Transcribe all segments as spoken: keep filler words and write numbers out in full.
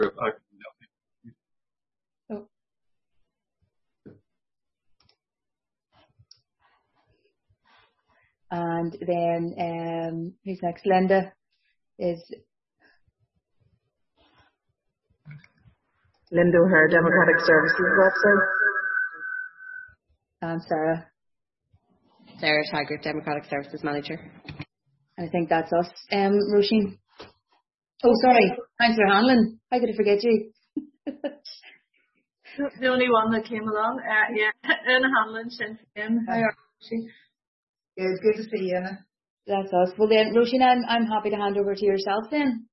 Oh. And then um, who's next? Linda is Linda O'Hare, Democratic Services website. And Sarah. Sarah Taggart, Democratic Services Manager. I think that's us. Um, Roisin. Oh, sorry, Councillor Hanlon. How could I forget you? The only one that came along. Uh, yeah, Anna Hanlon, Sinn Féin. How are you? Good, good to see you, Anna. That's us. Well then, Roisin, I'm, I'm happy to hand over to yourself then.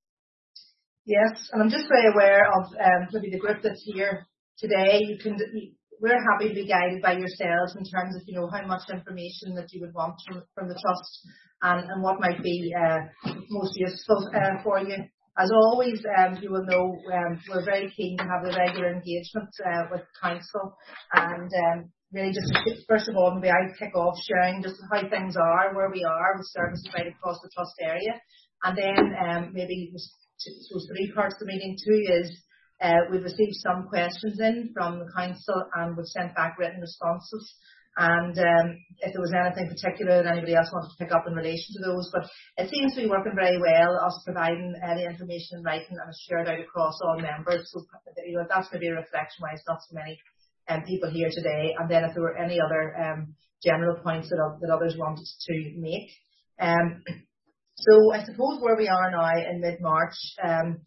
Yes, and I'm just very aware of um, maybe the group that's here today. You can, we're happy to be guided by yourselves in terms of, you know, how much information that you would want from, from the trust and, and what might be uh, most useful uh, for you. As always, um, you will know um, we're very keen to have a regular engagement uh, with Council, and um, really just first of all, maybe I kick off sharing just how things are, where we are with services right across the trust area, and then um, maybe so three parts of the meeting. Two is uh, we've received some questions in from the Council and we've sent back written responses. And um, if there was anything particular that anybody else wanted to pick up in relation to those, but it seems to be working very well, us providing uh, the information in writing and it's shared out across all members. So you know, that's maybe a reflection why it's not so many um, people here today. And then if there were any other um, general points that, that others wanted to make. Um, so I suppose where we are now in mid-March, um,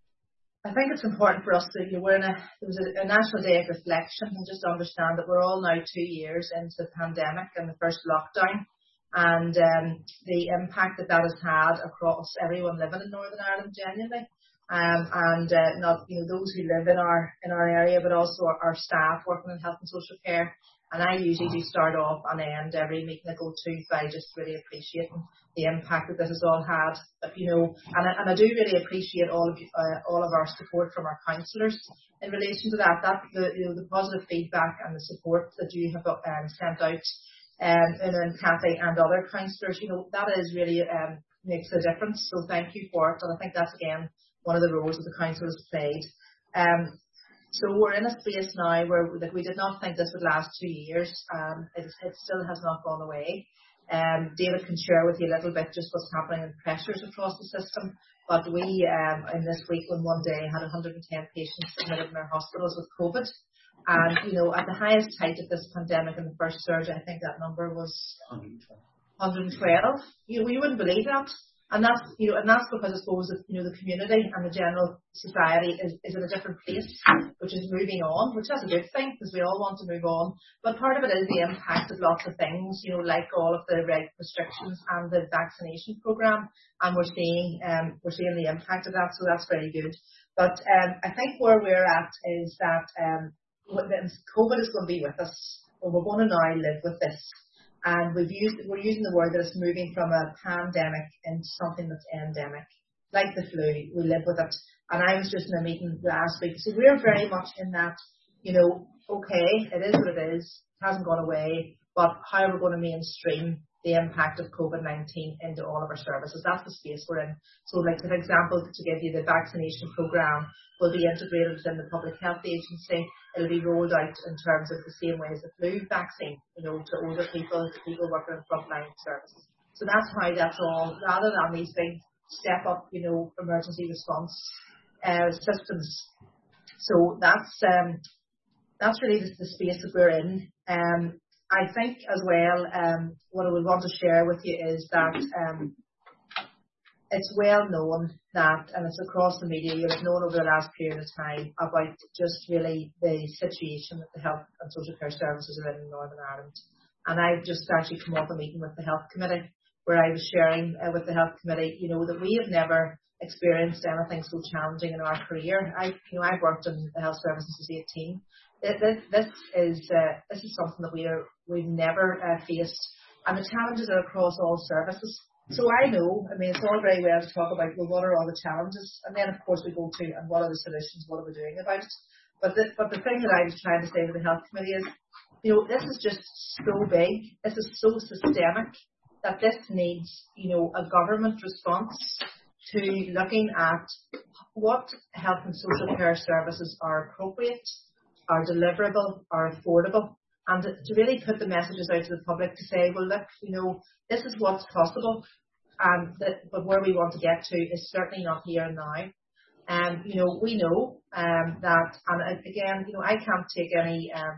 I think it's important for us that you were in a, there was a, a National Day of Reflection and just to understand that we're all now two years into the pandemic and the first lockdown and um, the impact that that has had across everyone living in Northern Ireland genuinely. Um, and uh, not you know those who live in our in our area, but also our, our staff working in health and social care. And I usually do start off and end every meeting I go to by just really appreciating the impact that this has all had. But, you know, and I, and I do really appreciate all of you, uh, all of our support from our councillors in relation to that. That the you know the positive feedback and the support that you have um, sent out, um, and then Kathy and other councillors, you know, that is really um, makes a difference. So thank you for it. And I think that's again one of the roles that the council has played. Um, So we're in a space now where like, we did not think this would last two years. Um, it, it still has not gone away. Um, David can share with you a little bit just what's happening and pressures across the system. But we, um, in this week, on one day, had one hundred ten patients admitted in our hospitals with COVID. And, you know, at the highest height of this pandemic in the first surge, I think that number was one hundred twelve. You know, you wouldn't believe that. And that's, you know, and that's because I suppose that, you know, the community and the general society is, is in a different place, which is moving on, which is a good thing because we all want to move on. But part of it is the impact of lots of things, you know, like all of the reg restrictions and the vaccination program. And we're seeing, um, we're seeing the impact of that. So that's very good. But, um, I think where we're at is that, um, COVID is going to be with us, and we're going to now live with this. And we've used, we're using the word that it's moving from a pandemic into something that's endemic. Like the flu, we live with it. And I was just in a meeting last week. So we're very much in that, you know, okay, it is what it is. It hasn't gone away. But how are we going to mainstream the impact of COVID nineteen into all of our services? That's the space we're in. So like, for example, to give you the vaccination programme will be integrated within the Public Health Agency. It'll be rolled out in terms of the same way as the flu vaccine, you know, to older people, to people working in frontline services. So that's how that's all, rather than these big step up, you know, emergency response uh, systems. So that's um, that's really the, the space that we're in. Um, I think as well, um, what I would want to share with you is that um, it's well known that, and it's across the media, you'll have known over the last period of time about just really the situation that the health and social care services are in in Northern Ireland. And I've just actually come off a meeting with the Health Committee where I was sharing uh, with the Health Committee, you know, that we have never experienced anything so challenging in our career. I, you know, I've worked in the health services since eighteen. This, this is uh, this is something that we are we've never uh, faced, and the challenges are across all services. So I know, I mean, it's all very well to talk about, well, what are all the challenges? And then, of course, we go to, and what are the solutions? What are we doing about it? But the, but the thing that I was trying to say to the Health Committee is, you know, this is just so big. This is so systemic that this needs, you know, a government response to looking at what health and social care services are appropriate, are deliverable, are affordable, and to, to really put the messages out to the public to say, well, look, you know, this is what's possible, and that, but where we want to get to is certainly not here and now. And, um, you know, we know um, that, and again, you know, I can't take any, um,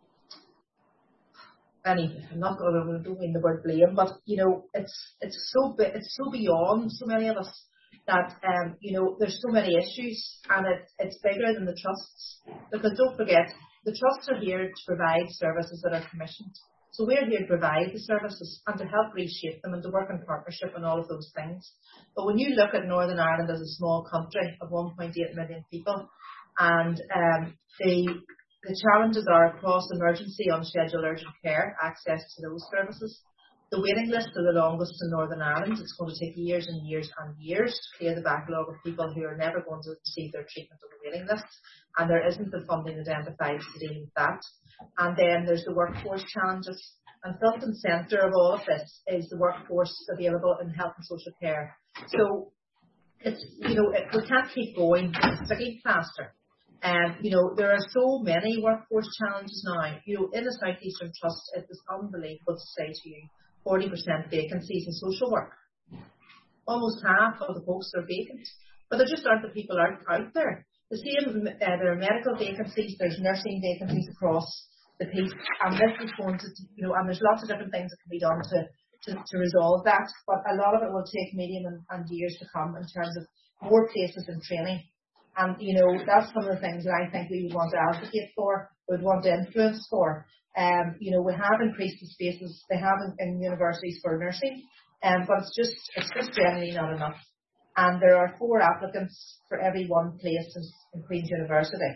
any, I'm not going to mean the word blame, but, you know, it's it's so it's so beyond so many of us that, um, you know, there's so many issues, and it, it's bigger than the trusts. Because don't forget, the trusts are here to provide services that are commissioned. So we're here to provide the services and to help reshape them and to work in partnership and all of those things. But when you look at Northern Ireland as a small country of one point eight million people, and um, the the challenges are across emergency, unscheduled urgent care, access to those services. The waiting lists are the longest in Northern Ireland. It's going to take years and years and years to clear the backlog of people who are never going to receive their treatment on the waiting list, and there isn't the funding identified to deal with that. And then there's the workforce challenges. And front and centre of all of this is the workforce available in health and social care. So it's, you know, it, we can't keep going with the sticky plaster. And, um, you know, there are so many workforce challenges now. You know, in the South Eastern Trust, it is unbelievable to say to you, forty percent vacancies in social work. Almost half of the posts are vacant. But there just aren't the people out, out there. The same, uh, there are medical vacancies, there's nursing vacancies across the piece, and this is going to, you know, and there's lots of different things that can be done to, to, to resolve that, but a lot of it will take medium and, and years to come in terms of more places in training. And, you know, that's some of the things that I think we would want to advocate for, we would want to influence for. Um, you know, we have increased the spaces they have in, in universities for nursing, um, but it's just, it's just generally not enough. And there are four applicants for every one place in Queen's University.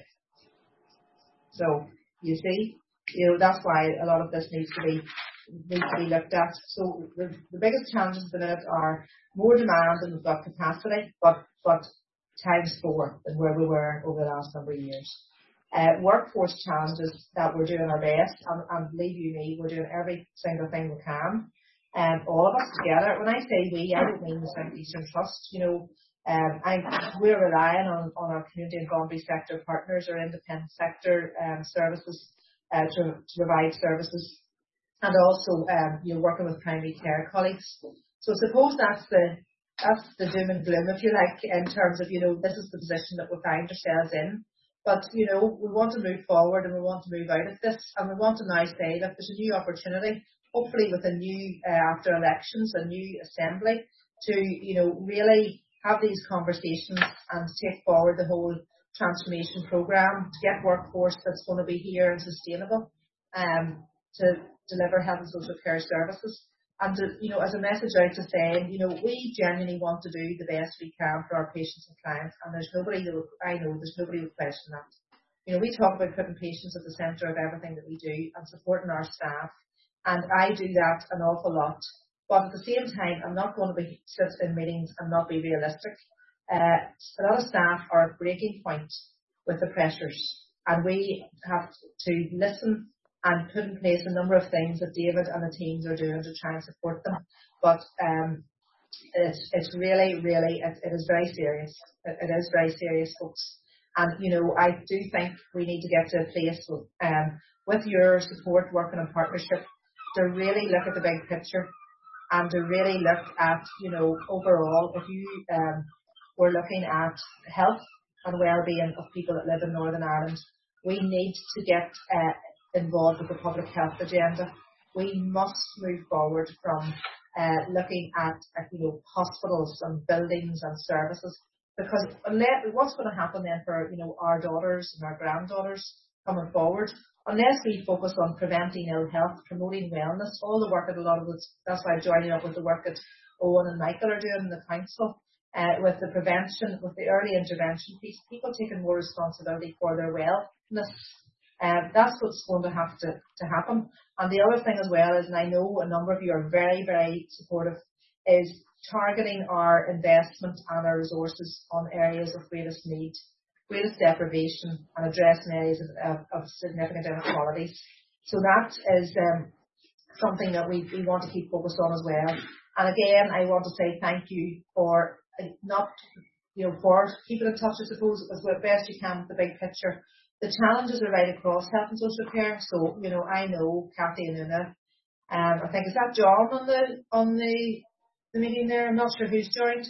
So, you see, you know, that's why a lot of this needs to be needs to be looked at. So the, the biggest challenges at the minute are more demand than we've got capacity, but but times four than where we were over the last number of years. Uh, workforce challenges that we're doing our best, and, and believe you me, we're doing every single thing we can. And um, all of us together. When I say we, I don't mean the South Eastern Trust. You know, um, I, we're relying on, on our community and voluntary sector partners or independent sector um, services uh, to, to provide services, and also um, you know, working with primary care colleagues. So I suppose that's the that's the doom and gloom, if you like, in terms of, you know, this is the position that we find ourselves in. But, you know, we want to move forward and we want to move out of this, and we want to now say that there's a new opportunity, hopefully with a new, uh, after elections, a new assembly, to, you know, really have these conversations and take forward the whole transformation programme to get workforce that's going to be here and sustainable, um, to deliver health and social care services. And, to, you know, as a message out to say, you know, we genuinely want to do the best we can for our patients and clients, and there's nobody who, I know, there's nobody who would question that. You know, we talk about putting patients at the centre of everything that we do and supporting our staff, and I do that an awful lot. But at the same time, I'm not going to be sit in meetings and not be realistic. Uh, a lot of staff are at breaking point with the pressures, and we have to listen and put in place a number of things that David and the teams are doing to try and support them. But um, it's it's really, really, it, it is very serious. It, it is very serious, folks. And, you know, I do think we need to get to a place with, um, with your support, working in partnership, to really look at the big picture and to really look at, you know, overall, if you um, were looking at health and well-being of people that live in Northern Ireland, we need to get uh, involved with the public health agenda. We must move forward from uh, looking at, at you know hospitals and buildings and services, because unless, what's going to happen then for you know our daughters and our granddaughters coming forward, unless we focus on preventing ill health, promoting wellness, all the work that a lot of us, that's why I'm joining up with the work that Owen and Michael are doing in the council, uh, with the prevention, with the early intervention piece, people taking more responsibility for their wellness. Um, that's what's going to have to, to happen. And the other thing as well is, and I know a number of you are very, very supportive, is targeting our investment and our resources on areas of greatest need, greatest deprivation, and addressing areas of, of, of significant inequalities. So that is um, something that we, we want to keep focused on as well. And again, I want to say thank you for not you know, for keeping in touch, I suppose, as well best you can with the big picture. The challenges are right across health and social care. So, you know, I know Kathy and Una. Um, I think is that John on the on the the meeting there. I'm not sure who's joined.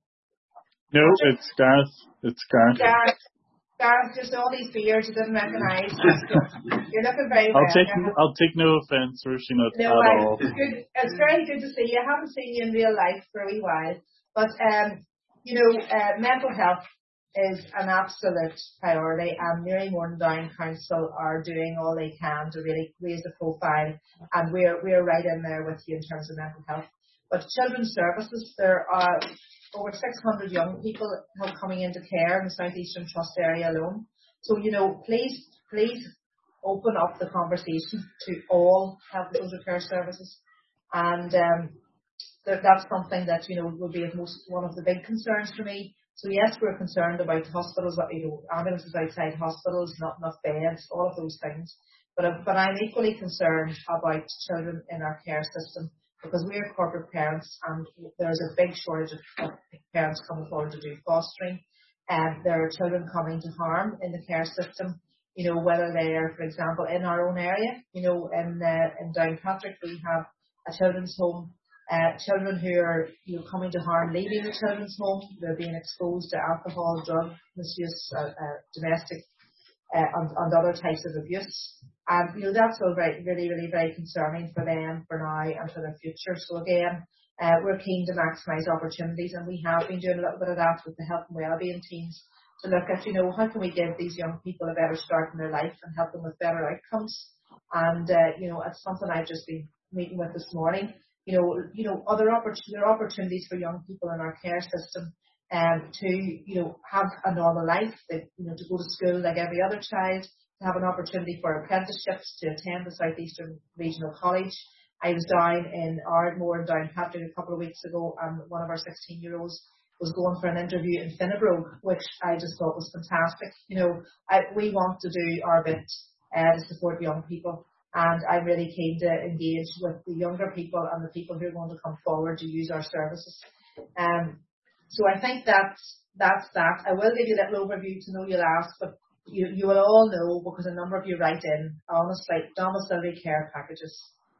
No, it's Gareth. It's Gareth. Gareth. Gareth, just all these beards you didn't recognise. You're looking very I'll well. take I'll take no offence, Roisin, No, at I, all. it's good. It's very good to see you. I haven't seen you in real life for a wee while, but um, you know, uh, mental health is an absolute priority, and Mary Morndown Council are doing all they can to really raise the profile, and we're we're right in there with you in terms of mental health. But children's services, there are over six hundred young people who are coming into care in the South Eastern Trust area alone. So, you know, please, please open up the conversation to all health and social care services. And um, th- that's something that, you know, will be of most, one of the big concerns for me. So yes, we're concerned about hospitals, you know, ambulances outside hospitals, not enough beds, all of those things. But, uh, but I'm equally concerned about children in our care system, because we are corporate parents and there's a big shortage of parents coming forward to do fostering. And there are children coming to harm in the care system, you know, whether they are, for example, in our own area, you know, in, uh, in Downpatrick we have a children's home, uh, children who are, you know, coming to harm leaving the children's home, they're being exposed to alcohol, drug misuse, uh, uh, domestic Uh, and, and other types of abuse. And, you know, that's all very, really, really very concerning for them, for now and for their future. So again, uh, we're keen to maximise opportunities, and we have been doing a little bit of that with the health and wellbeing teams to look at, you know, how can we give these young people a better start in their life and help them with better outcomes. And, uh, you know, it's something I've just been meeting with this morning. You know, you know, other opportunities, there are opportunities for young people in our care system Um, to, you know, have a normal life, that, you know, to go to school like every other child, to have an opportunity for apprenticeships, to attend the South Eastern Regional College. I was down in Ardmore and Downpatrick a couple of weeks ago, and one of our sixteen-year-olds was going for an interview in Finnebrogue, which I just thought was fantastic. You know, I, we want to do our bit uh, to support young people, and I'm really keen to engage with the younger people and the people who are going to come forward to use our services. Um, So I think that's that's that. I will give you a little overview to know you'll ask, but you you will all know, because a number of you write in, honestly, domiciliary care packages.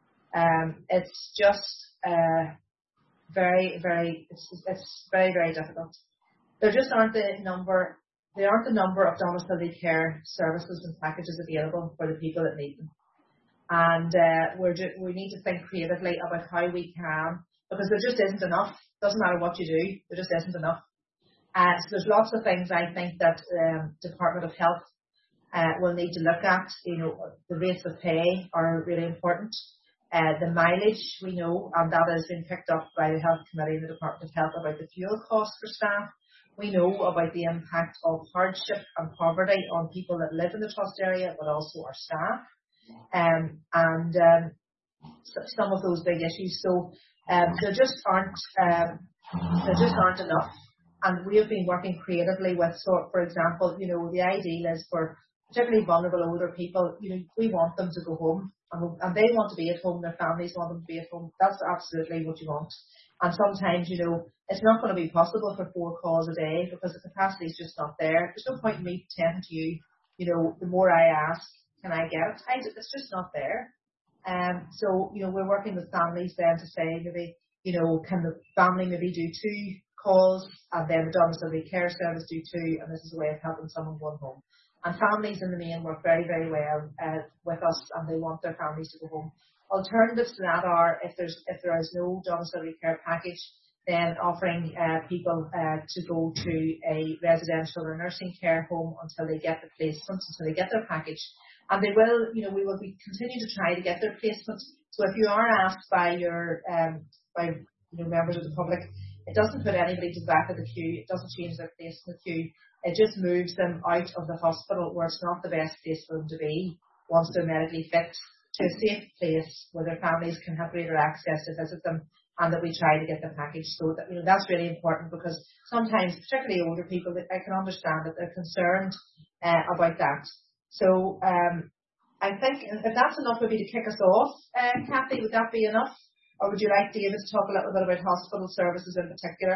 Um, it's just uh, very, very, it's it's very, very difficult. There just aren't the number, there aren't the number of domiciliary care services and packages available for the people that need them. And uh, we're ju- we need to think creatively about how we can, because there just isn't enough. Doesn't matter what you do, there just isn't enough. Uh, so there's lots of things I think that um, Department of Health uh, will need to look at. You know, the rates of pay are really important. Uh, the mileage, we know, and that has been picked up by the Health Committee in the Department of Health about the fuel costs for staff. We know about the impact of hardship and poverty on people that live in the trust area, but also our staff. Um, and um, some of those big issues. So um, there just aren't um, there just aren't enough. And we have been working creatively with, so for example, you know, the ideal is for particularly vulnerable older people, you know, we want them to go home, and, and they want to be at home, their families want them to be at home. That's absolutely what you want. And sometimes, you know, it's not going to be possible for four calls a day because the capacity is just not there. There's no point in me telling to you, you know, the more I ask, can I get it? I, it's just not there. Um, so, you know, we're working with families then to say, maybe, you know, can the family maybe do two calls, and then the domiciliary care service do two, and this is a way of helping someone go home. And families in the main work very, very well uh, with us, and they want their families to go home. Alternatives to that are, if there's if there is no domiciliary care package, then offering uh, people uh, to go to a residential or nursing care home until they get the placements, until they get their package. And they will, you know, we will be continue to try to get their placements. So if you are asked by your, um, by you know, members of the public, it doesn't put anybody to the back of the queue. It doesn't change their place in the queue. It just moves them out of the hospital where it's not the best place for them to be once they're medically fit, to a safe place where their families can have greater access to visit them, and that we try to get the package. So that, you know, that's really important, because sometimes, particularly older people, I can understand that they're concerned uh, about that. So um, I think if that's enough maybe to kick us off, uh, Kathy, would that be enough? Or would you like David to talk a little bit about hospital services in particular?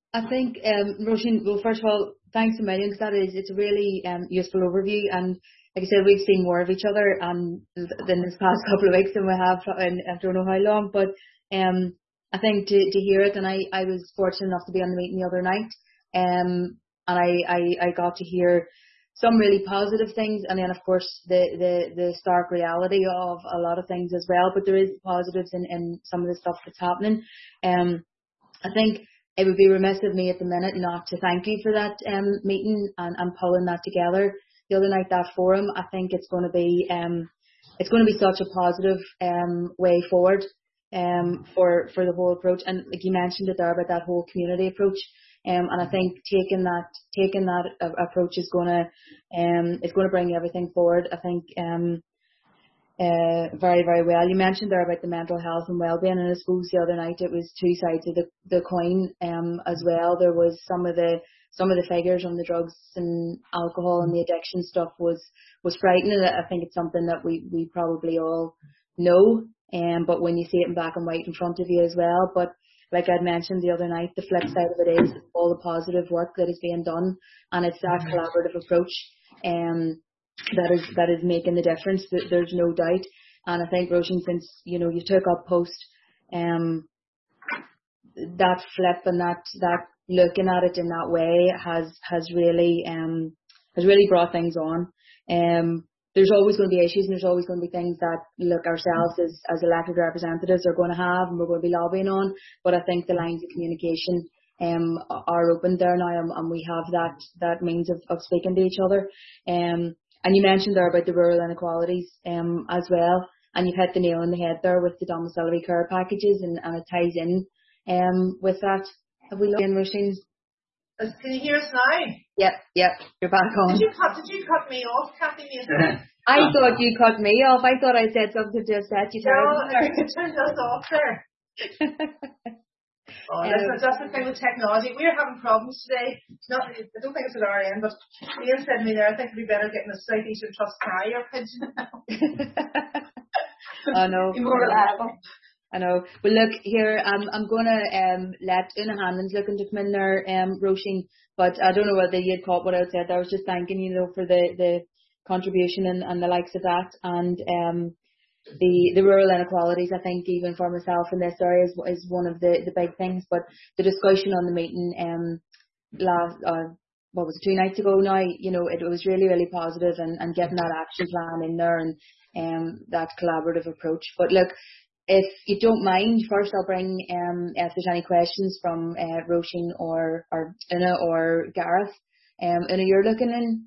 I think, um, Roisin, well, first of all, thanks a million. 'Cause that is, it's a really um, useful overview. And like I said, we've seen more of each other um, than this past couple of weeks than we have in I don't know how long. But um, I think to, to hear it, and I, I was fortunate enough to be on the meeting the other night, um, and I, I, I got to hear some really positive things, and then of course the, the, the stark reality of a lot of things as well. But there is positives in, in some of the stuff that's happening. Um, I think it would be remiss of me at the minute not to thank you for that um, meeting and, and pulling that together the other night, that forum. I think it's going to be um, it's going to be such a positive um, way forward um, for for the whole approach. And like you mentioned it there about that whole community approach. Um, and I think taking that taking that uh, approach is going to um, is going to bring everything forward. I think. Um, Uh, very, very well. You mentioned there about the mental health and well-being, and I suppose the other night it was two sides of the, the coin um, as well. There was some of the some of the figures on the drugs and alcohol and the addiction stuff was was frightening. I think it's something that we, we probably all know, um, but when you see it in black and white in front of you as well. But like I'd mentioned the other night, the flip side of it is all the positive work that is being done, and it's that collaborative approach. Um, that is that is making the difference. There's no doubt. And I think, Roisin, since you know you took up post, um, that flip and that that looking at it in that way has has really um has really brought things on. Um, there's always going to be issues, and there's always going to be things that look ourselves as as elected representatives are going to have, and we're going to be lobbying on. But I think the lines of communication um are open there now, and, and we have that that means of, of speaking to each other. Um. And you mentioned there about the rural inequalities um, as well, and you've hit the nail on the head there with the domiciliary care packages, and, and it ties in um, with that. Have we looked in, Roisin? Can you hear us now? Yep, yep, you're back on. Did you cut, did you cut me off, Kathy? I thought you cut me off. I thought I said something to upset you. No, I turned us off there. Oh, listen, that's the thing with technology. We're having problems today. It's not, I don't think it's at our end, but Ian said to me there, I think it'd be better getting a South Eastern Trust carrier pigeon. I know. Be more reliable. I know. Well, look here. I'm I'm gonna um let Una Hanlon's looking to come in there, um, Roisin. But I don't know whether you'd caught what I said. I was just thanking you know for the the contribution and, and the likes of that, and um. The the rural inequalities, I think, even for myself in this area is, is one of the, the big things. But the discussion on the meeting um last uh, what was it, two nights ago now, you know, it was really, really positive, and, and getting that action plan in there, and um that collaborative approach. But look, if you don't mind, first I'll bring um if there's any questions from uh, Roisin or or Una or Gareth. Um, Una, you're looking in.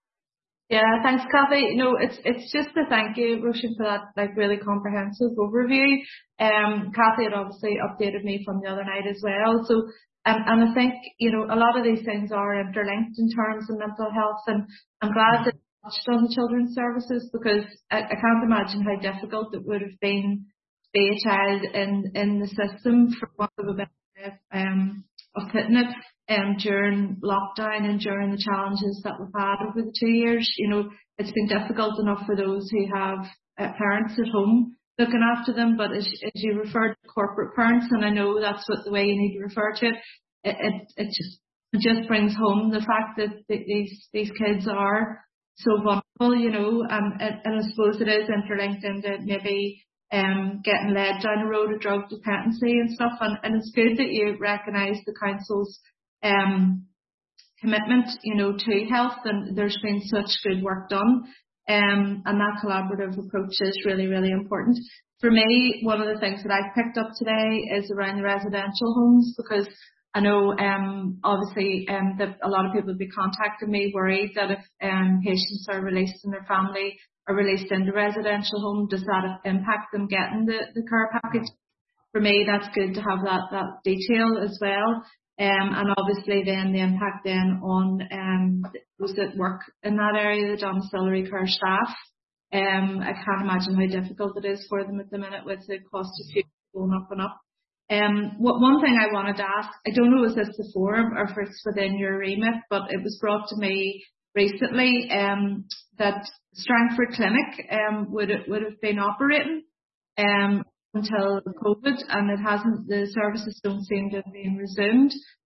Yeah, thanks, Kathy. No, it's it's just to thank you, Roisin, for that like really comprehensive overview. Um, Kathy had obviously updated me from the other night as well. So, um, and I think you know a lot of these things are interlinked in terms of mental health, and I'm glad that you touched on the children's services, because I, I can't imagine how difficult it would have been to be a child in in the system, for want of a better way um of putting it. Um, during lockdown and during the challenges that we've had over the two years, you know, it's been difficult enough for those who have uh, parents at home looking after them. But as, as you referred to corporate parents, and I know that's what the way you need to refer to it, it, it, it just it just brings home the fact that th- these these kids are so vulnerable, you know, um, and, and I suppose it is interlinked into maybe um, getting led down the road of drug dependency and stuff. And, and it's good that you recognise the council's um commitment, you know, to health, and there's been such good work done, um and that collaborative approach is really, really important. For me, one of the things that I picked up today is around the residential homes, because I know um obviously um that a lot of people will be contacting me worried that if um patients are released and their family are released into residential home, does that impact them getting the, the care package? For me, that's good to have that that detail as well. Um, and obviously then the impact then on um, those that work in that area, the domiciliary care staff. Um, I can't imagine how difficult it is for them at the minute with the cost of fuel going up and up. Um, what, one thing I wanted to ask, I don't know is this the forum or if it's within your remit, but it was brought to me recently um, that Strangford Clinic um, would would have been operating um, until COVID, and it hasn't. The services don't seem to have been resumed.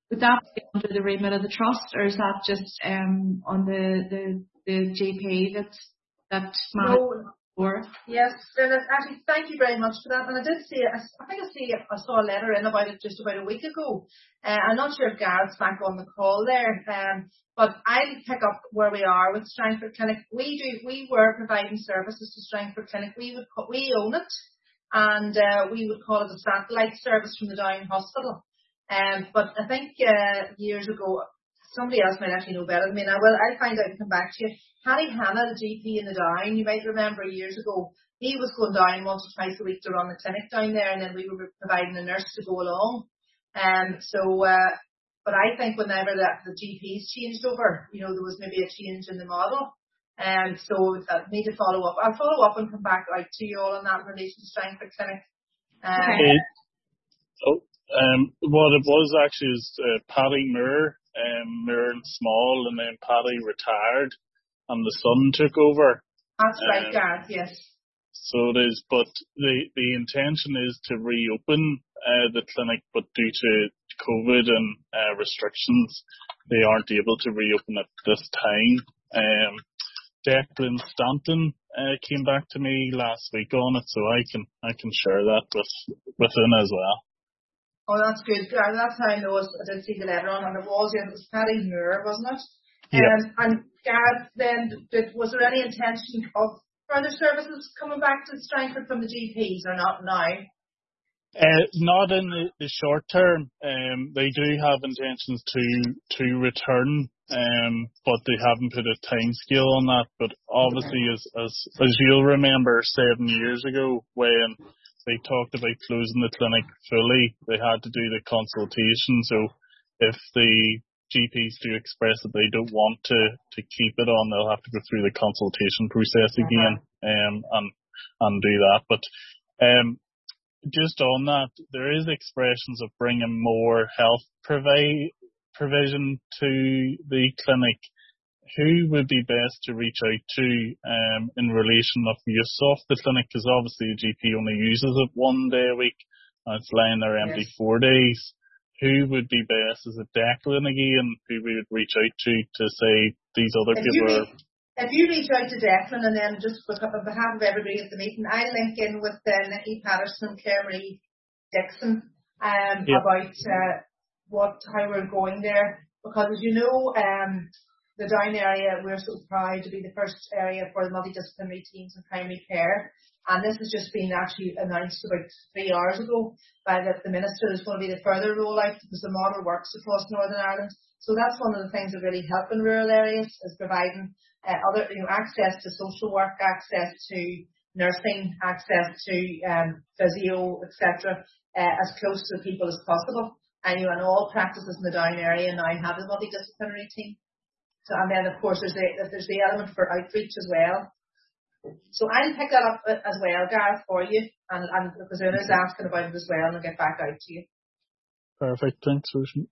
would that be under the remit of the trust, or is that just um on the the, the G P that's that manages No. for? Yes, Bernard, actually, thank you very much for that. And I did see, I I think I see, I saw a letter in about it just about a week ago. Uh, I'm not sure if Gareth's back on the call there, um, but I'll pick up where we are with Strangford Clinic. We do, we were providing services to Strangford Clinic. We would, call, we own it, and uh, we would call it a satellite service from the Down Hospital. Um, but I think uh, years ago, somebody else might actually know better than me. Now, well, I'll find out and come back to you. Paddy Hanna, the G P in the Down, you might remember years ago, he was going down once or twice a week to run the clinic down there, and then we were providing a nurse to go along. Um, so, uh, but I think whenever that the G Ps changed over, you know, there was maybe a change in the model. And um, so I need to follow up. I'll follow up and come back out to you all on that in relation to Strangford Clinic. Um, okay. It, oh, um, what it was actually is uh, Paddy Moore, um, Moore and Small, and then Paddy retired. And the son took over. That's um, right, Gareth, yes. So it is, but the the intention is to reopen uh, the clinic, but due to COVID and uh, restrictions, they aren't able to reopen at this time. Um, Declan Stanton uh, came back to me last week on it, so I can I can share that with with him as well. Oh, that's good. That's how I know it. I did see the letter on, and it was, it was Paddy Moore, wasn't it? Yeah. Um, and Gareth, then, did, was there any intention of further services coming back to Strangford from the G Ps, or not now? Uh, not in the, the short term. Um, they do have intentions to to return, um, but they haven't put a time scale on that. But obviously, as as as you'll remember, seven years ago when they talked about closing the clinic fully, they had to do the consultation. So if the G Ps do express that they don't want to to keep it on, they'll have to go through the consultation process again, um, and and do that. But um. Just on that, there is expressions of bringing more health provi- provision to the clinic. Who would be best to reach out to um, in relation of use of the clinic? Because obviously the G P only uses it one day a week, and it's lying there empty yes. four days. Who would be best? Is it Declan again, who we would reach out to to say these other if people you, are... If you reach out to Declan, and then just on behalf of everybody at the meeting, I'll link in with uh, Nikki Patterson and Claire Marie Dixon um, yeah. about uh, what how we're going there. Because as you know, um, the Down area, we're so proud to be the first area for the multidisciplinary teams in primary care. And this has just been actually announced about three hours ago by the, the Minister. There's going to be the further rollout because the model works across Northern Ireland. So that's one of the things that really help in rural areas, is providing uh, other, you know, access to social work, access to nursing, access to um, physio, et cetera, uh, as close to the people as possible. And you know, and all practices in the Down area now have a multidisciplinary team. So, and then of course there's the there's the element for outreach as well. So I'll pick that up as well, Gareth, for you, and and because Una's asking about it as well, and I'll get back out to you. Perfect, thanks, Roisin.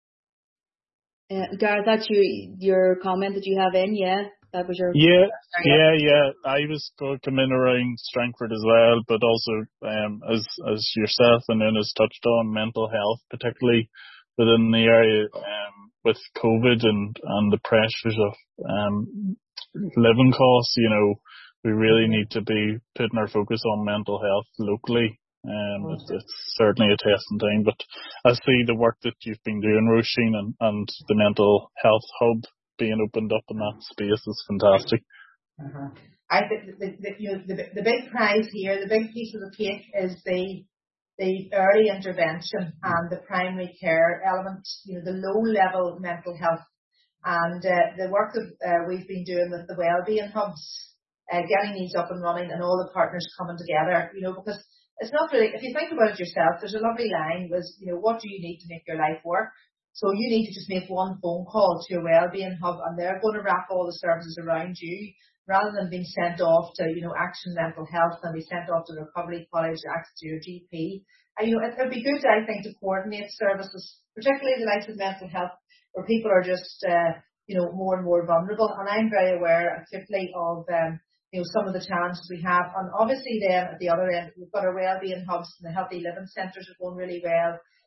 Uh, Gareth, that's your your comment that you have in, yeah? That was your... Yeah, yeah, yeah. I was going to come in around Strangford as well, but also um, as as yourself and Una's touched on, mental health, particularly within the area um, with COVID and, and the pressures of um, living costs. You know, we really need to be putting our focus on mental health locally. Um, it's, it's certainly a testing time, but I see the work that you've been doing, Roisin, and, and the mental health hub being opened up in that space is fantastic. Uh-huh. I think the, the, you know, the the big prize here, the big piece of the cake, is the the early intervention and the primary care element. You know, the low level mental health, and uh, the work that uh, we've been doing with the wellbeing hubs, uh, getting these up and running, and all the partners coming together. You know, because it's not really, if you think about it yourself, there's a lovely line was, you know, what do you need to make your life work? So you need to just make one phone call to your wellbeing hub, and they're going to wrap all the services around you, rather than being sent off to, you know, Action Mental Health and be sent off to the Recovery College, access to your G P. And, you know, it would be good, I think, to coordinate services, particularly the likes of mental health, where people are just, uh, you know, more and more vulnerable. And I'm very aware, particularly of, um, you know, some of the challenges we have. And obviously then at the other end, we've got our wellbeing hubs, and the healthy living centres are going really well.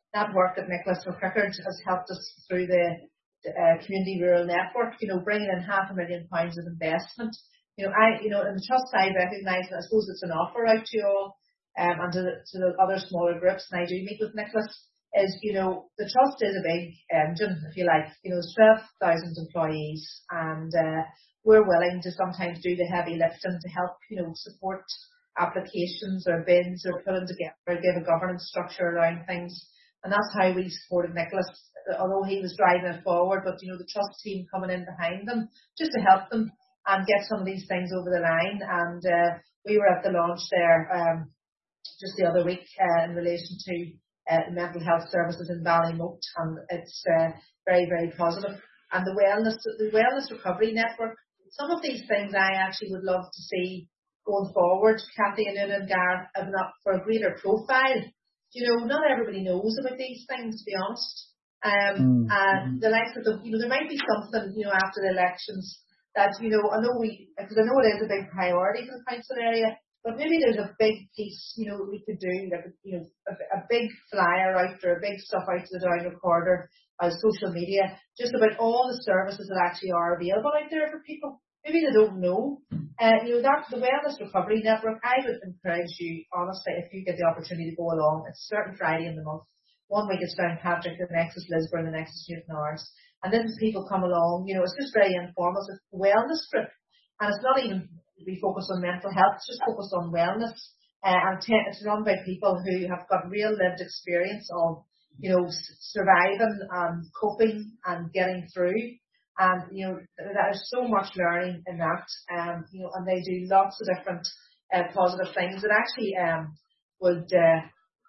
that work that Nicholas McCrickard has helped us through the, the uh, Community Rural Network, you know, bringing in half a million pounds of investment. You know, I, you know, in the trust I recognise, and I suppose it's an offer out to you all, um, and to the, to the other smaller groups, and I do meet with Nicholas, is, you know, the trust is a big engine, if you like. You know, there's twelve thousand employees, and uh, we're willing to sometimes do the heavy lifting to help, you know, support applications or bids or put them together, or give a governance structure around things. And that's how we supported Nicholas, although he was driving it forward, but, you know, the trust team coming in behind them just to help them and get some of these things over the line. And uh, we were at the launch there um, just the other week uh, in relation to uh, the mental health services in Ballymote, and it's uh, very, very positive. And the wellness, the wellness recovery network, some of these things I actually would love to see going forward, Kathy and Una and Gareth, for a greater profile. You know, not everybody knows about these things, to be honest. Um, mm. And the likes of the, you know, there might be something, you know, after the elections that, you know, I know we, because I know it is a big priority for the council area, but maybe there's a big piece, you know, we could do, like, you know, a, a big flyer out or a big stuff out to the Down Recorder, uh, social media, just about all the services that actually are available out there for people. Maybe they don't know. Uh, you know, that the Wellness Recovery Network, I would encourage you, honestly, if you get the opportunity to go along. It's a certain Friday in the month. One week it's Downpatrick, the next is Lisburn, the next is Newton Ours. And then people come along, you know, it's just very informal. It's a wellness group. And it's not even be focused on mental health, it's just focused on wellness. Uh, and t- it's run by people who have got real lived experience of, you know, s- surviving and coping and getting through. And, you know, there's so much learning in that. Um, you know, and they do lots of different uh, positive things that actually um, would uh,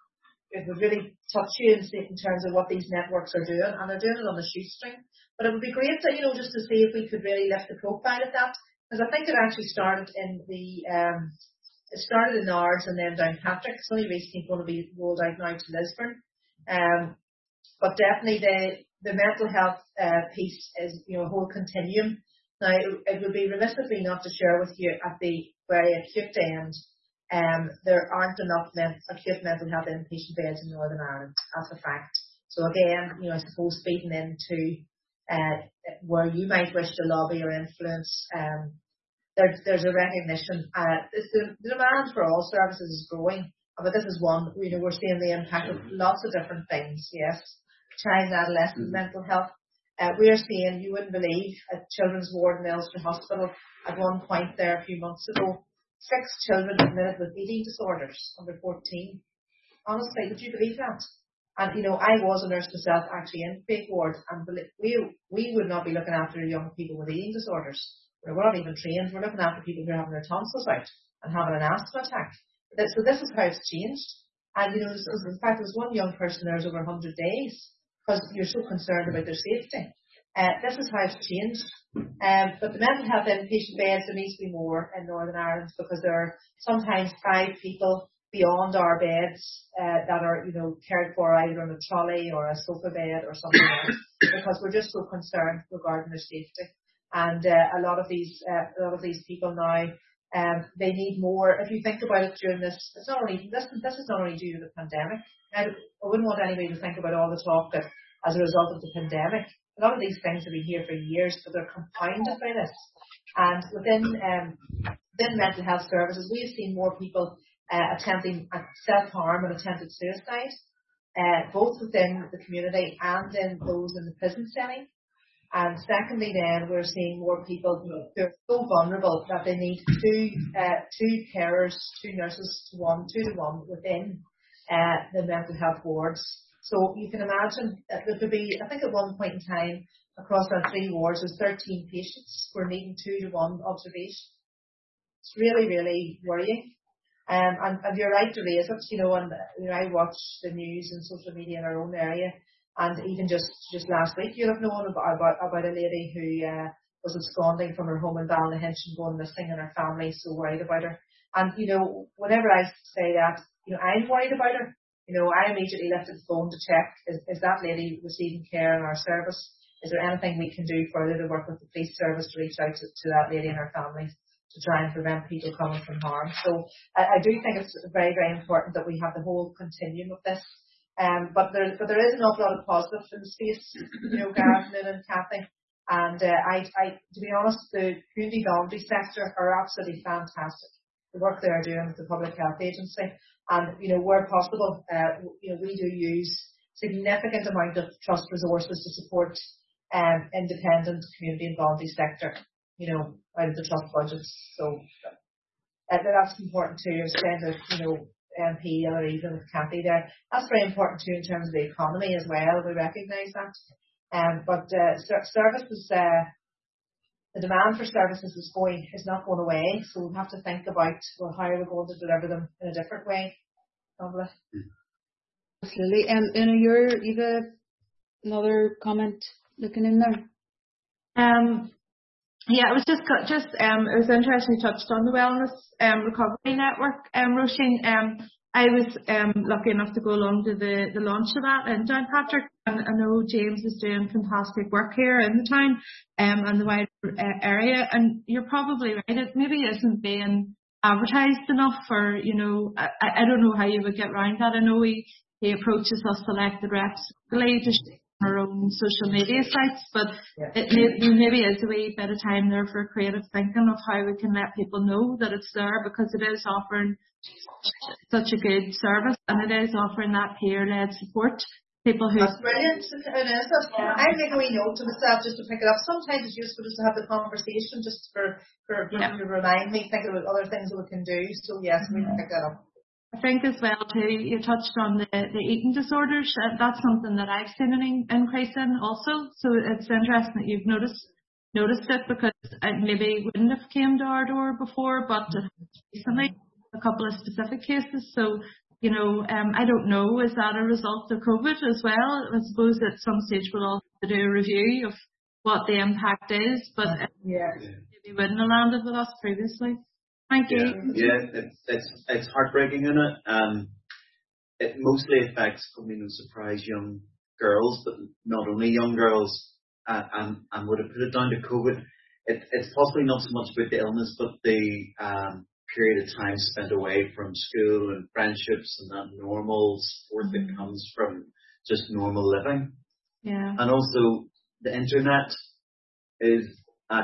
it would really touch you in, in terms of what these networks are doing, and they're doing it on the shoestring. But it would be great to, you know, just to see if we could really lift the profile of that, because I think it actually started in the um, it started in Ards and then Downpatrick. It's only recently going to be rolled out now to Lisburn. Um, but definitely the the mental health uh, piece is, you know, a whole continuum. Now, it, it would be remiss of me not to share with you at the very acute end. Um, there aren't enough men- acute mental health inpatient beds in Northern Ireland. That's a fact. So again, you know, I suppose feeding into uh, where you might wish to lobby or influence, um, there, there's a recognition. Uh, the, the demand for all services is growing, but this is one. You know, we're seeing the impact of lots of different things. Yes, child and adolescent mm-hmm. mental health. Uh, we are seeing, you wouldn't believe, at Children's Ward in Ulster Hospital at one point there a few months ago, six children admitted with eating disorders under fourteen. Honestly, would you believe that? And, you know, I was a nurse myself actually in Fake Ward, and we we would not be looking after young people with eating disorders. We're not even trained. We're looking after people who are having their tonsils out and having an asthma attack. So this is how it's changed. And, you know, in fact, there's one young person there who's over one hundred days because you're so concerned about their safety. Uh, this is how it's changed. Um, but the mental health inpatient beds, there needs to be more in Northern Ireland, because there are sometimes five people beyond our beds uh, that are, you know, cared for either on a trolley or a sofa bed or something else, because we're just so concerned regarding their safety. And uh, a lot of these, uh, a lot of these people now, um, they need more. If you think about it during this, it's not only this. This is not only due to the pandemic. Now, I wouldn't want anybody to think about all the talk that as a result of the pandemic. A lot of these things have been here for years, but they're compounded by this. And within um, within mental health services, we have seen more people uh, attempting self-harm and attempted suicide, uh, both within the community and in those in the prison setting. And secondly, then we're seeing more people who are so vulnerable that they need two uh, two carers, two nurses to one, two to one within uh, the mental health wards. So you can imagine that there could be, I think at one point in time, across our three wards, there's thirteen patients who are needing two to one observation. It's really, really worrying. Um, and, and you're right to raise it, you know, and you know, I watch the news and social media in our own area, and even just, just last week, you'll have known about, about, about a lady who uh, was absconding from her home in Ballyhinch and going missing, and her family so worried about her. And, you know, whenever I say that, you know, I'm worried about her. You know, I immediately lifted the phone to check, is, is that lady receiving care in our service? Is there anything we can do further to work with the police service to reach out to, to that lady and her family to try and prevent people coming from harm? So I, I do think it's very, very important that we have the whole continuum of this. Um, but there, but there is an awful lot of positive in the space, you know, Gareth, Lynn and Kathy. And uh, I, I, to be honest, the community boundary sector are absolutely fantastic. The work they are doing with the Public Health Agency, and you know, where possible, uh, you know, we do use significant amount of trust resources to support um, independent community and boundary sector, you know, out of the trust budgets. So uh, that's important too. As saying that, you know, M P or even with Kathy there, that's very important too in terms of the economy as well. We recognise that. Um, but uh, services, uh, the demand for services is going is not going away. So we have to think about, well, how are we going to deliver them in a different way? Probably. Absolutely. Um, and you're, you've got another comment looking in there. Um, yeah, it was just just um, it was interesting you touched on the Wellness um Recovery Network. Um, Roisin, um, I was um lucky enough to go along to the, the launch of that in Downpatrick, and I know James is doing fantastic work here in the town um and the wider uh, area. And you're probably right; it maybe isn't being advertised enough, or you know, I I don't know how you would get around that. I know he he approaches us elected reps really to share our own social media sites, but yeah. it may, maybe is a wee bit of time there for creative thinking of how we can let people know that it's there, because it is offering such a good service, and it is offering that peer-led support. People who That's brilliant. It is. Yeah. I make a wee note to myself just to pick it up. Sometimes it's useful just to have the conversation, just for for, for yeah. to remind me, think about other things that we can do. So yes, we can pick that up. I think as well too, you touched on the, the eating disorders. Uh, that's something that I've seen an increase in also. So it's interesting that you've noticed noticed it, because I maybe wouldn't have came to our door before, but recently a couple of specific cases. So you know, um, I don't know, is that a result of COVID as well? I suppose at some stage we'll all have to do a review of what the impact is, but uh, yeah. maybe wouldn't have landed with us previously. Thank you. Yeah, yeah, it's it's it's heartbreaking, isn't it? Um, it mostly affects, probably no surprise, young girls, but not only young girls. Uh, and and would have put it down to COVID. It, it's possibly not so much about the illness, but the um, period of time spent away from school and friendships and that normal support mm-hmm. that comes from just normal living. Yeah. And also the internet is a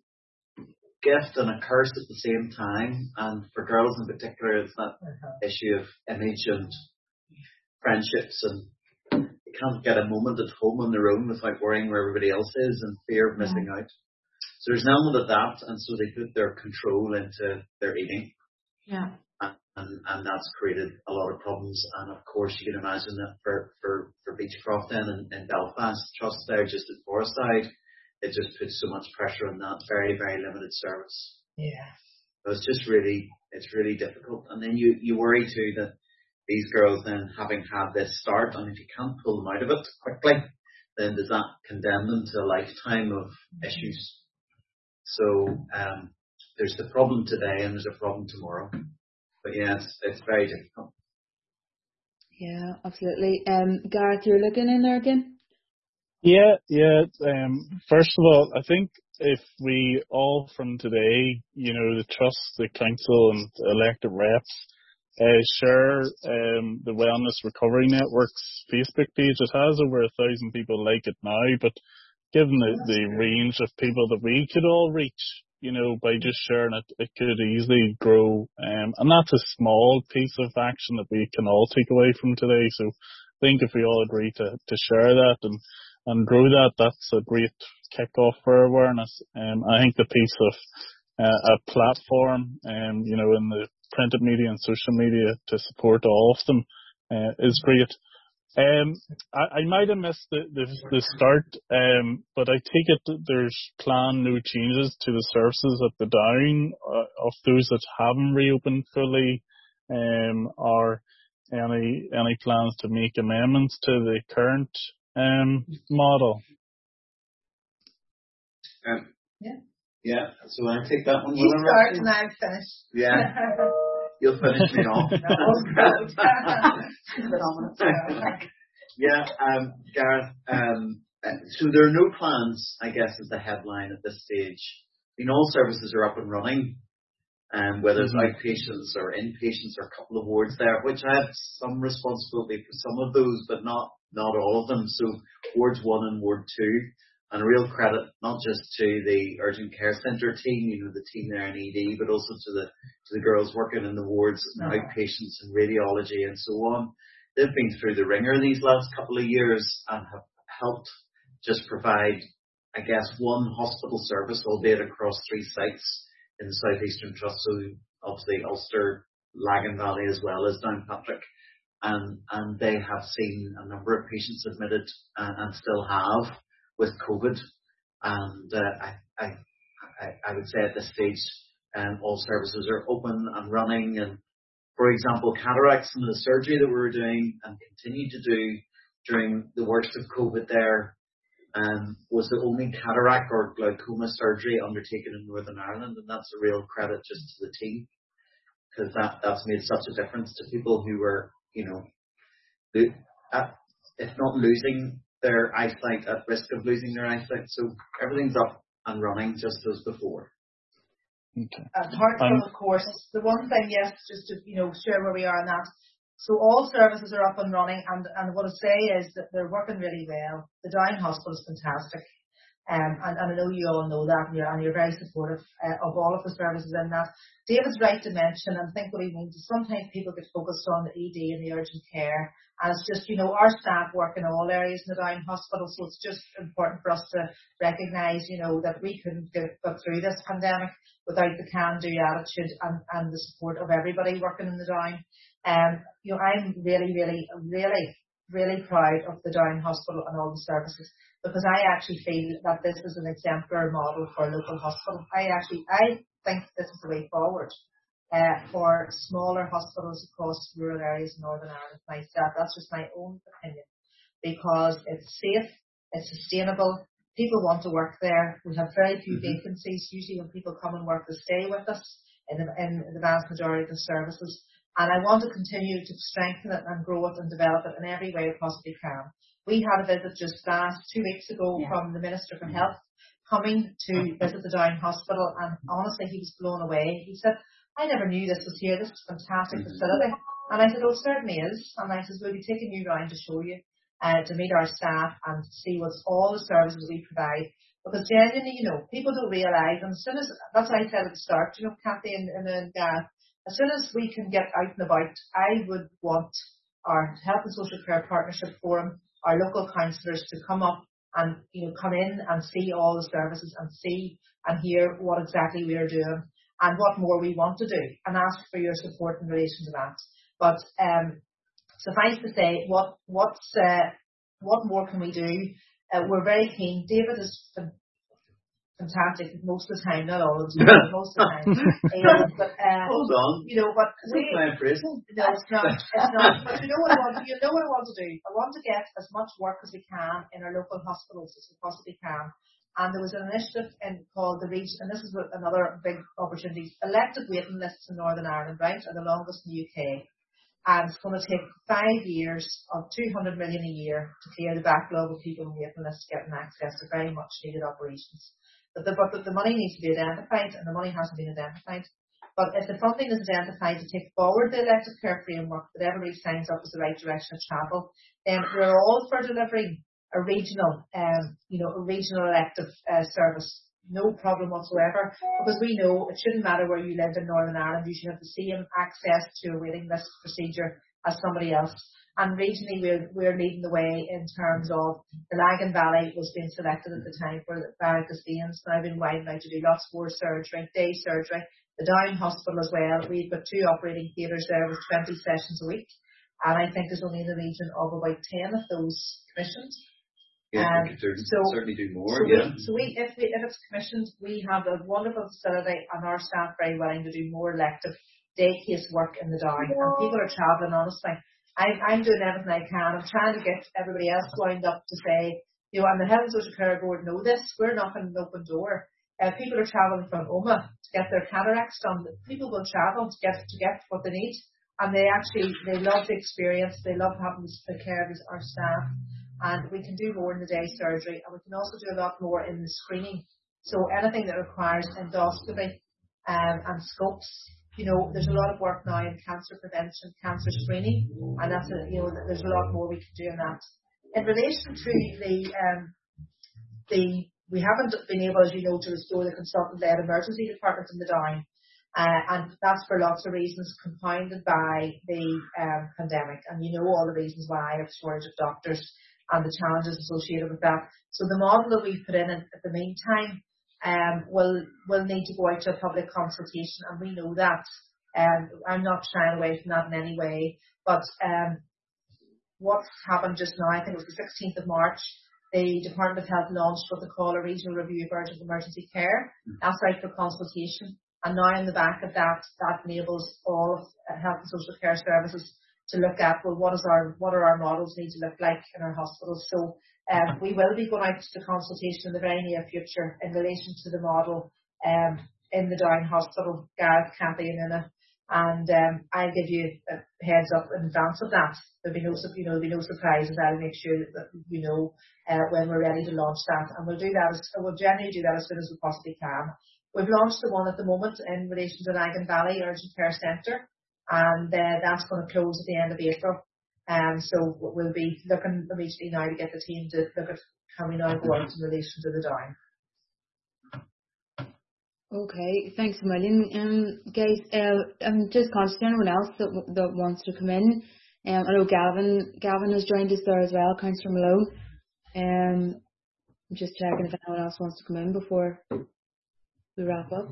gift and a curse at the same time, and for girls in particular it's that uh-huh. issue of image and friendships, and you can't get a moment at home on their own without worrying where everybody else is and fear of missing yeah. out. So there's an element of that, and so they put their control into their eating. Yeah. And, and, and that's created a lot of problems, and of course you can imagine that for, for, for Beechcroft then in, in Belfast, Trust there just at Forestside, it just puts so much pressure on that very, very limited service. Yeah. So it's just really, it's really difficult. And then you, you worry too that these girls then, having had this start, and if you can't pull them out of it quickly, then does that condemn them to a lifetime of issues? So um, there's the problem today and there's a problem tomorrow. But yeah, it's, it's very difficult. Yeah, absolutely. Um, Gareth, you're looking in there again? Yeah, yeah. Um, first of all, I think if we all from today, you know, the trust, the council and elected reps, uh, share um, the Wellness Recovery Network's Facebook page. It has over a thousand people like it now, but given the, the range of people that we could all reach, you know, by just sharing it, it could easily grow. Um, and that's a small piece of action that we can all take away from today. So I think if we all agree to, to share that and and grow that, that's a great kick-off for awareness. Um, I think the piece of uh, a platform, um, you know, in the printed media and social media to support all of them uh, is great. Um, I, I might have missed the, the, the start, um, but I take it that there's planned no changes to the services at the Down uh, of those that haven't reopened fully, um, or any any plans to make amendments to the current Um, model. Um, yeah. Yeah. So I take that one. You start and I finish. Yeah. You'll finish me off. Yeah. Um, Gareth. Um, so there are no plans, I guess, is the headline at this stage. I mean, all services are up and running. um, whether it's Mhm. outpatients or inpatients or a couple of wards there, which I have some responsibility for some of those, but not, not all of them. So wards one and ward two, and a real credit not just to the urgent care centre team, you know, the team there in E D, but also to the to the girls working in the wards and outpatients and radiology and so on. They've been through the ringer these last couple of years and have helped just provide, I guess, one hospital service, albeit across three sites in the South Eastern Trust, so obviously Ulster, Lagan Valley as well as Downpatrick, and and they have seen a number of patients admitted and, and still have with COVID, and uh, I, I I I would say at this stage um, all services are open and running, and for example cataracts and the surgery that we were doing and continue to do during the worst of COVID there Um, was the only cataract or glaucoma surgery undertaken in Northern Ireland, and that's a real credit just to the team, because that, that's made such a difference to people who were, you know, lo- at, if not losing their eyesight, at risk of losing their eyesight. So everything's up and running just as before. Okay. And Hartlepool, of course, the one thing, yes, just to, you know, share where we are on that. So all services are up and running, and, and what I say is that they're working really well. The Down Hospital is fantastic, um, and, and I know you all know that, and you're, and you're very supportive uh, of all of the services in that. David's right to mention, and I think what he means is sometimes people get focused on the E D and the urgent care, and it's just, you know, our staff work in all areas in the Down Hospital, so it's just important for us to recognise, you know, that we couldn't get, get through this pandemic without the can-do attitude and, and the support of everybody working in the Down. Um, you know, I'm really, really, really, really proud of the Down Hospital and all the services, because I actually feel that this is an exemplar model for a local hospital. I actually, I think this is the way forward uh, for smaller hospitals across rural areas in Northern Ireland. Myself, that's just my own opinion, because it's safe, it's sustainable. People want to work there. We have very few mm-hmm. vacancies. Usually, when people come and work, they stay with us in the, in the vast majority of the services. And I want to continue to strengthen it and grow it and develop it in every way I possibly can. We had a visit just last two weeks ago yeah. from the Minister for Health coming to visit the Down Hospital, and honestly he was blown away. He said, I never knew this was here, this is a fantastic facility. And I said, oh, it certainly is. And I said, we'll be taking you round to show you, uh, to meet our staff and see what's all the services we provide. Because genuinely, you know, people don't realise, and as soon as, that's what I said at the start, you know, Kathy and, and, and uh, as soon as we can get out and about, I would want our Health and Social Care Partnership Forum, our local councillors to come up and, you know, come in and see all the services and see and hear what exactly we are doing and what more we want to do, and ask for your support in relation to that. But um, suffice to say, what what's uh, what more can we do? Uh, we're very keen. David is fantastic most of the time, not all of the time, most of the time. um, but uh, hold on, you know, but we, no, it's not. It's not. But you know what I want. You know what I want to do. I want to get as much work as we can in our local hospitals as we possibly can. And there was an initiative in, called the Region, and this is another big opportunity. Elective waiting lists in Northern Ireland, right, are the longest in the U K. And it's going to take five years of two hundred million a year to clear the backlog of people on waiting lists getting access to very much needed operations. But the, but the money needs to be identified, and the money hasn't been identified. But if the funding is identified to take forward the elective care framework that everybody signs up as the right direction of travel, then we're all for delivering a regional, um, you know, a regional elective uh, service. No problem whatsoever, because we know it shouldn't matter where you live in Northern Ireland, you should have the same access to a waiting list procedure as somebody else. And regionally, we're, we're leading the way in terms of the Lagan Valley was being selected at the time for the varicose veins. Now been widened out to do lots more surgery, day surgery. The Down Hospital as well. We've got two operating theatres there with twenty sessions a week. And I think there's only in the region of about ten of those commissioned. Yeah, um, we could so, certainly do more. So, yeah. we, so we, if we, if it's commissioned, we have a wonderful facility, and our staff very willing to do more elective day case work in the Down. And people are travelling, honestly. I'm, I'm doing everything I can. I'm trying to get everybody else lined up to say, you know, and the Health and Social Care Board know this. We're knocking an open door. Uh, people are travelling from Omagh to get their cataracts done. People will travel to get to get what they need, and they actually they love the experience. They love having the care of our staff, and we can do more in the day surgery, and we can also do a lot more in the screening. So anything that requires endoscopy, um, and scopes. You know, there's a lot of work now in cancer prevention, cancer screening, and that's a, you know, there's a lot more we can do in that. In relation to the, um, the, we haven't been able, as you know, to restore the consultant-led emergency department in the Down, uh, and that's for lots of reasons, compounded by the um, pandemic, and you know all the reasons why, of shortage of doctors and the challenges associated with that. So the model that we've put in at the meantime um, will will need to go out to a public consultation, and we know that. Um, I'm not shying away from that in any way, but um, what's happened just now, I think it was the sixteenth of March, the Department of Health launched what they call a regional review of urgent emergency care. That's out for consultation, and now in the back of that, that enables all of health and social care services to look at, well, what is our what are our models need to look like in our hospitals. So um, we will be going out to consultation in the very near future in relation to the model um, in the Down Hospital, Gareth, Kathy and Una. And um, I'll give you a heads up in advance of that. There'll be no, you know, there'll be no surprises. I'll make sure that you know uh, when we're ready to launch that, and we'll do that. As, we'll generally do that as soon as we possibly can. We've launched the one at the moment in relation to Lagan Valley Urgent Care Centre, and uh, that's going to close at the end of April. Um, so we'll be looking immediately now to get the team to look at how we now go out in relation to the Down. Okay, thanks a million. Um, guys, uh, I'm just conscious of anyone else that that wants to come in. Um, I know Gavin Gavin has joined us there as well, Councillor Malone. Um, I'm just checking if anyone else wants to come in before we wrap up.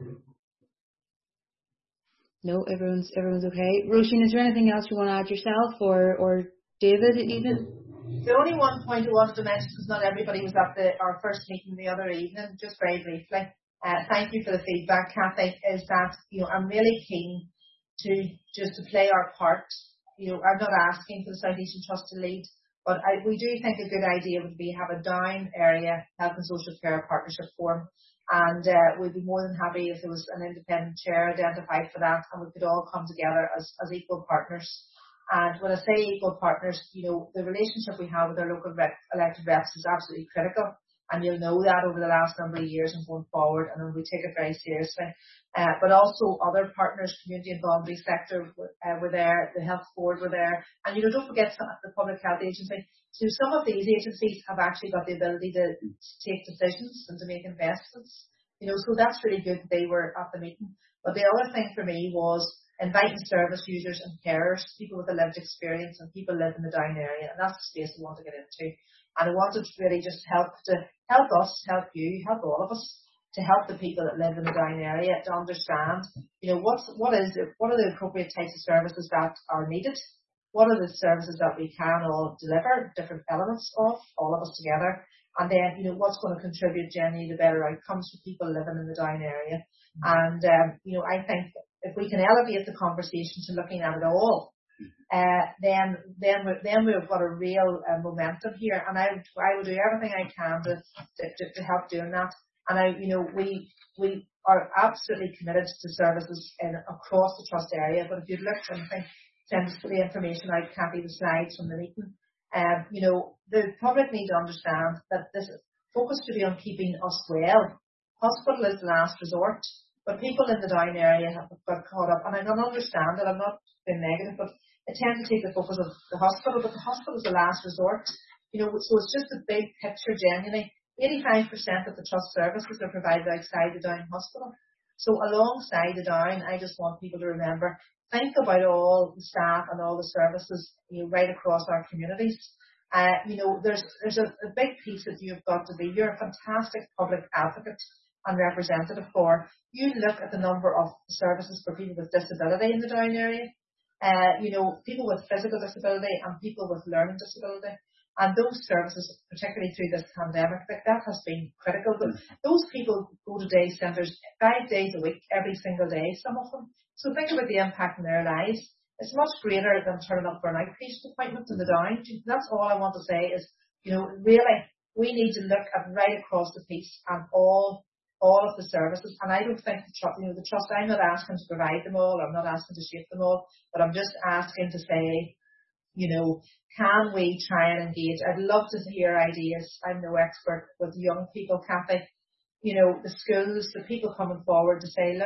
No, everyone's everyone's okay. Roisin, is there anything else you want to add yourself, or or David even? The only one point I wanted to mention, because not everybody was at the our first meeting the other evening, just very briefly. Uh, thank you for the feedback, Kathy, is that, you know, I'm really keen to just to play our part. You know, I'm not asking for the South Eastern Trust to lead, but I, we do think a good idea would be have a Down area health and social care partnership forum, and uh, we'd be more than happy if there was an independent chair identified for that, and we could all come together as, as equal partners. And when I say equal partners, you know, the relationship we have with our local rep, elected reps is absolutely critical. And you'll know that over the last number of years and going forward, and we take it very seriously. Uh, but also other partners, community and voluntary sector uh, were there, the health board were there, and you know, don't forget the public health agency. So some of these agencies have actually got the ability to take decisions and to make investments. You know, so that's really good that they were at the meeting. But the other thing for me was inviting service users and carers, people with a lived experience, and people live in the Down area, and that's the space we want to get into. And I wanted to really just help to help us, help you, help all of us to help the people that live in the Down area to understand, you know, what's what is it, what are the appropriate types of services that are needed, what are the services that we can all deliver, different elements of, all of us together, and then, you know, what's going to contribute generally to better outcomes for people living in the Down area. And um, you know, I think if we can elevate the conversation to looking at it all, Uh, then, then, we, then we've got a real uh, momentum here, and I, I will do everything I can to, to, to help doing that. And I, you know, we, we are absolutely committed to services in across the trust area. But if you'd look and think, send the information out, Kathy, the slides from the meeting. Um, you know, the public need to understand that this focus should be on keeping us well. Hospital is the last resort, but people in the Down area have got caught up, and I don't understand that. I'm not being negative, but I tend to take the focus of the hospital, but the hospital is the last resort. You know, so it's just a big picture genuinely. eighty-five percent of the trust services are provided outside the Down Hospital. So alongside the Down, I just want people to remember, think about all the staff and all the services, you know, right across our communities. Uh, you know, there's there's a, a big piece that you've got to be. You're a fantastic public advocate and representative for. You look at the number of services for people with disability in the Down area. Uh, you know, people with physical disability and people with learning disability. And those services, particularly through this pandemic, that, that has been critical. But those people go to day centres five days a week, every single day, some of them. So think about the impact in their lives. It's much greater than turning up for an outpatient appointment in the Down. That's all I want to say is, you know, really, we need to look at right across the piece and all all of the services, and I don't think the trust, you know, the trust, I'm not asking to provide them all, I'm not asking to shape them all, but I'm just asking to say, you know, can we try and engage? I'd love to hear ideas. I'm no expert with young people, Kathy. You know, the schools, the people coming forward to say, look,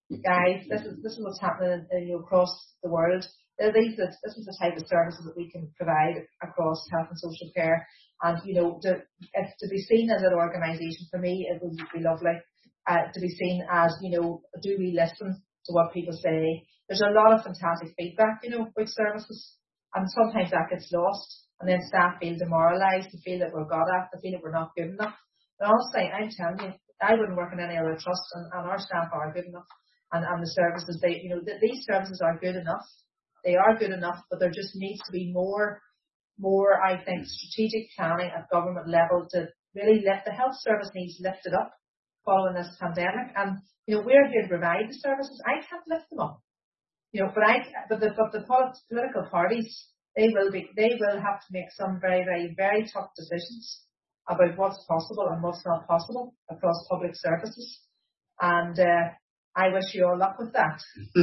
guys, this is this is what's happening in, you know, across the world. These, this is the type of services that we can provide across health and social care. And, you know, to, if, to be seen as an organisation, for me, it would be lovely uh, to be seen as, you know, do we listen to what people say? There's a lot of fantastic feedback, you know, with services, and sometimes that gets lost, and then staff feel demoralised, they feel that we're got at, they feel that we're not good enough. But honestly, I'm telling you, I wouldn't work in any other trust, and, and our staff are good enough, and, and the services, they, you know, th- these services are good enough. They are good enough, but there just needs to be more, more, I think, strategic planning at government level to really lift the health service needs lifted up following this pandemic. And, you know, we're here to provide the services. I can't lift them up, you know, but I, but the, but the political parties, they will be, they will have to make some very, very, very tough decisions about what's possible and what's not possible across public services. And uh, I wish you all luck with that.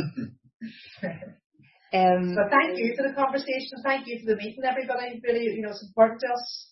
Um, so thank you for the conversation. Thank you for the meeting, everybody. Really, you know, it's important to us.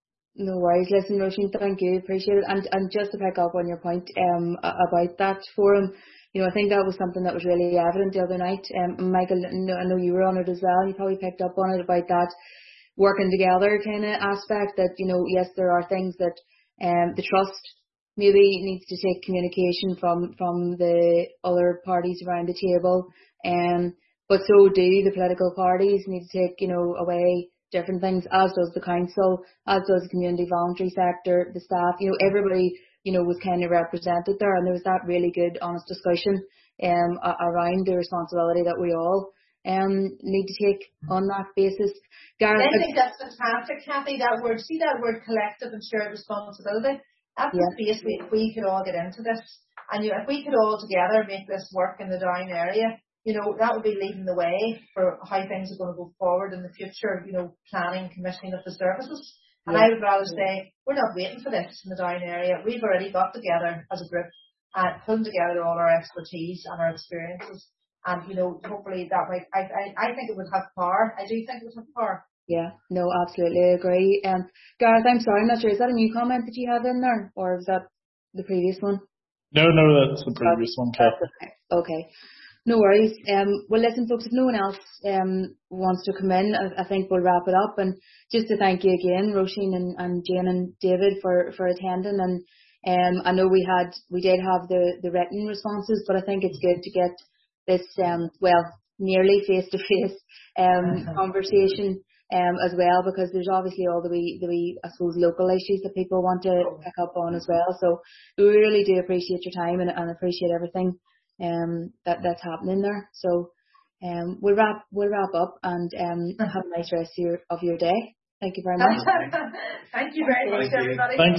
No worries. Listen, Roisin, thank you. Appreciate it. And and just to pick up on your point um about that forum, you know, I think that was something that was really evident the other night. Um, Michael, I know you were on it as well. You probably picked up on it about that working together kind of aspect. That, you know, yes, there are things that um the trust maybe needs to take communication from from the other parties around the table. Um. But so do the political parties need to take, you know, away different things, as does the council, as does the community voluntary sector, the staff, you know, everybody, you know, was kind of represented there, and there was that really good, honest discussion um, around the responsibility that we all um, need to take on that basis. Gareth, I think that's fantastic, Kathy, that word, see that word collective and shared responsibility? That's yeah. Basically, if we could all get into this, and you know, if we could all together make this work in the Down area, you know, that would be leading the way for how things are going to go forward in the future, you know, planning, commissioning of the services. And yeah. I would rather say, we're not waiting for this in the Down area. We've already got together as a group and uh, putting together all our expertise and our experiences. And, you know, hopefully that might, I, I, I think it would have power. I do think it would have power. Yeah, no, absolutely agree. Um, Gareth, I'm sorry, I'm not sure. Is that a new comment that you have in there, or is that the previous one? No, no, that's the previous that's, one, Kathy. Okay. okay. No worries. Um, well, listen, folks, if no one else um, wants to come in, I, I think we'll wrap it up. And just to thank you again, Roisin and, and Jane and David, for, for attending. And um, I know we had, we did have the, the written responses, but I think it's good to get this, um, well, nearly face-to-face um, conversation um, as well, because there's obviously all the wee, the wee, I suppose, local issues that people want to pick up on as well. So we really do appreciate your time and, and appreciate everything um that that's happening there. So um we'll wrap we'll wrap up and um have a nice rest of your of your day. Thank you very much. Thank you very much, everybody. Thanks.